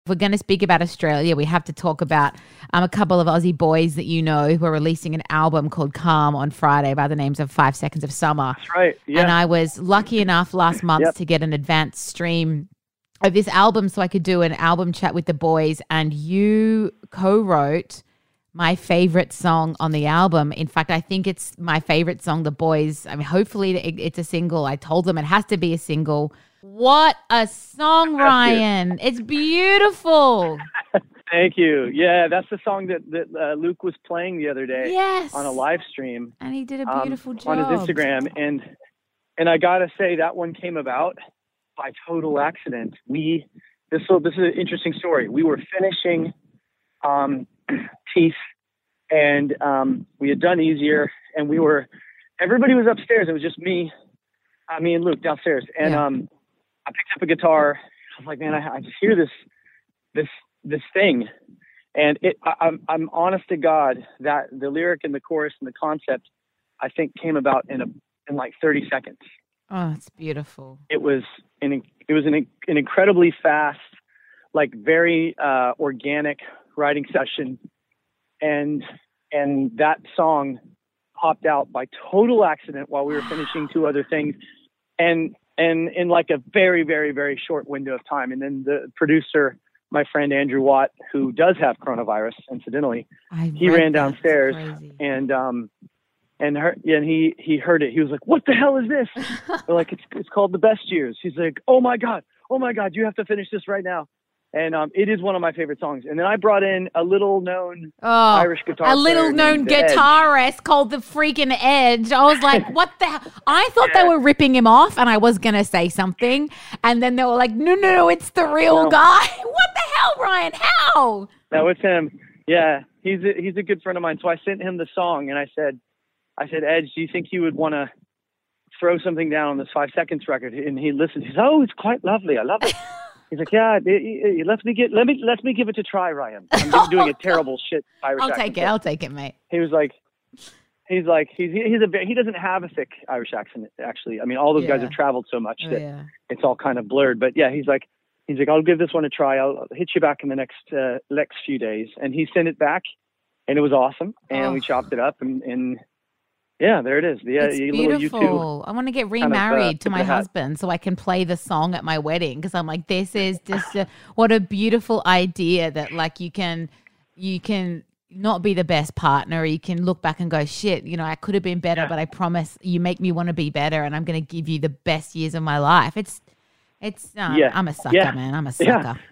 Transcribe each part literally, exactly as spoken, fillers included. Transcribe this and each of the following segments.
If we're going to speak about Australia, we have to talk about um, a couple of Aussie boys that you know who are releasing an album called Calm on Friday by the names of Five Seconds of Summer. That's right. Yeah. And I was lucky enough last month Yep. to get an advanced stream of this album so I could do an album chat with the boys, and you co-wrote my favorite song on the album. In fact, I think it's my favorite song, The Boys. I mean, hopefully it, it's a single. I told them it has to be a single. What a song, Ryan. It's beautiful. Thank you. Yeah, that's the song that, that uh, Luke was playing the other day Yes. on a live stream. And he did a beautiful um, job. on his Instagram. And and I got to say, that one came about by total accident. We, this, so this is an interesting story. We were finishing um, Teeth, and um, we had done Easier, and we were, everybody was upstairs. It was just me, uh, me and Luke downstairs. And Yeah. um, I picked up a guitar. I was like, man, I, I just hear this, this, this thing. And it, I, I'm, I'm honest to God that the lyric and the chorus and the concept, I think, came about in a, in like thirty seconds. Oh, it's beautiful. It was an, it was an, an incredibly fast, like very uh, organic writing session. And, and that song popped out by total accident while we were finishing two other things. And, and in like a very, very, very short window of time. And then the producer, my friend Andrew Watt, who does have coronavirus, incidentally, I he read ran that. It's downstairs crazy. and, um, and her, and he, he heard it. He was like, what the hell is this? We're like, it's, it's called The Best Years. He's like, oh my God, oh my God, you have to finish this right now. And um, it is one of my favorite songs. And then I brought in a little known Oh, Irish guitar a little player known named The Edge. guitarist called the freaking Edge. I was like, what the hell? I thought they Yeah. were ripping him off and I was going to say something. And then they were like, no, no, no, it's the real No. guy. What the hell, Ryan? How? That was him. Yeah, he's a, he's a good friend of mine. So I sent him the song and I said, I said, Edge, do you think you would want to throw something down on this Five Seconds record? And he listened. He said, oh, it's quite lovely. I love it. He's like, yeah, it, it, let me get, let me, let me give it a try, Ryan. I'm doing a terrible shit Irish I'll accent. take it. I'll take it, mate. He was like, he's like, he's, he's a, he doesn't have a thick Irish accent, actually. I mean, all those guys Yeah. have traveled so much Oh, that yeah. it's all kind of blurred. But yeah, he's like, he's like, I'll give this one a try. I'll hit you back in the next, uh, next few days. And he sent it back and it was awesome. And Oh. we chopped it up and, and yeah, there it is. The uh, It's little U two. beautiful. I want to get of, uh, remarried to tip of my the hat. husband so I can play the song at my wedding because I'm like, this is just a, what a beautiful idea that like you can you can not be the best partner. You can look back and go, shit, you know, I could have been better, Yeah. but I promise you make me want to be better, and I'm going to give you the best years of my life. It's it's um, Yeah. I'm a sucker, Yeah. man. I'm a Yeah. sucker.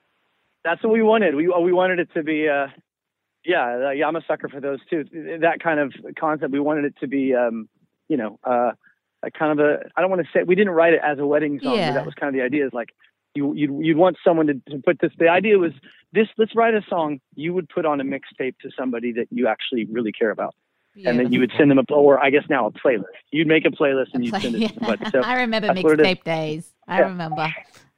That's what we wanted. We we wanted it to be, uh, yeah, uh, yeah, I'm a sucker for those too. That kind of concept. We wanted it to be, um, you know, uh, a kind of a, I don't want to say, we didn't write it as a wedding song, Yeah. but that was kind of the idea is like, you, you'd, you'd want someone to, to put this, the idea was this, let's write a song you would put on a mixtape to somebody that you actually really care about. And then you would send them a, or I guess now a playlist. You'd make a playlist and you'd Play- send it to somebody. So I remember that's what it is. mixtape days. I Yeah. remember.